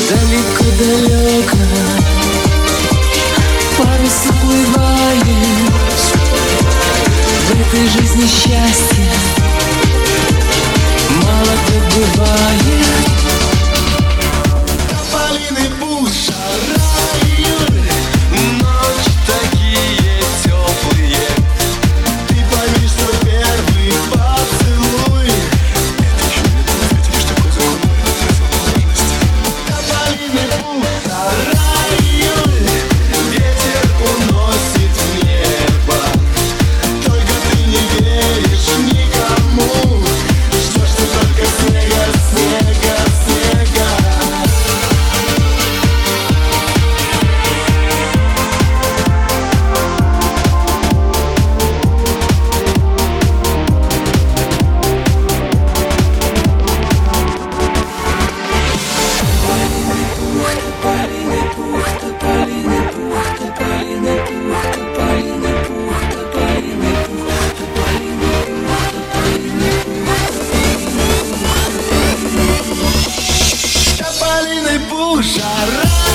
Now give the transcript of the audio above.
Далеко-далеко парус уплывает. В этой жизни счастья мало-то бывает. Тополиный пух, жара, июль, ночи такие теплые. Ты пойми, что первый поцелуй — это еще не любовь, это лишь такой закон возможности. Тополиный пух, жара, июль, ветер уносит в небо. Только ты не веришь никому, ждешь ты только снега, снега, снега. Тополиный пух, жара.